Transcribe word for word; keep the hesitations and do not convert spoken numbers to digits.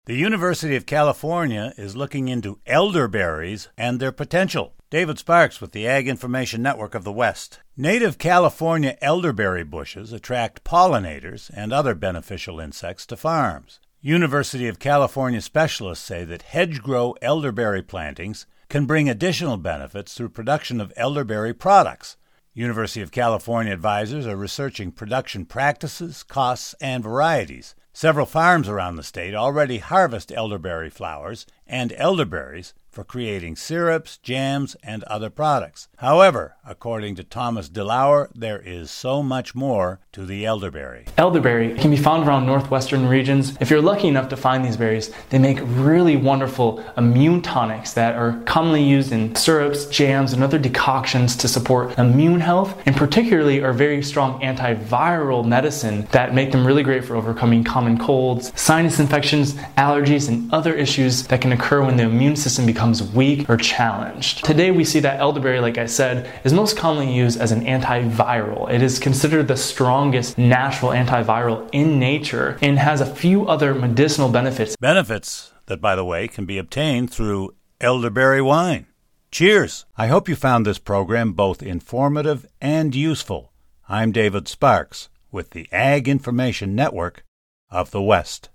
The University of California is looking into elderberries and their potential. David Sparks with the Ag Information Network of the West. Native California elderberry bushes attract pollinators and other beneficial insects to farms. University of California specialists say that hedgerow elderberry plantings can bring additional benefits through production of elderberry products. University of California advisors are researching production practices, costs, and varieties. Several farms around the state already harvest elderberry flowers and elderberries for creating syrups, jams, and other products. However, according to Thomas DeLauer, there is so much more to the elderberry. Elderberry can be found around northwestern regions. If you're lucky enough to find these berries, they make really wonderful immune tonics that are commonly used in syrups, jams, and other decoctions to support immune health, and particularly are very strong antiviral medicine that make them really great for overcoming common colds, sinus infections, allergies, and other issues that can occur when the immune system becomes weak or challenged. Today we see that elderberry, like I said, is most commonly used as an antiviral. It is considered the strongest natural antiviral in nature and has a few other medicinal benefits. Benefits that, by the way, can be obtained through elderberry wine. Cheers! I hope you found this program both informative and useful. I'm David Sparks with the Ag Information Network of the West.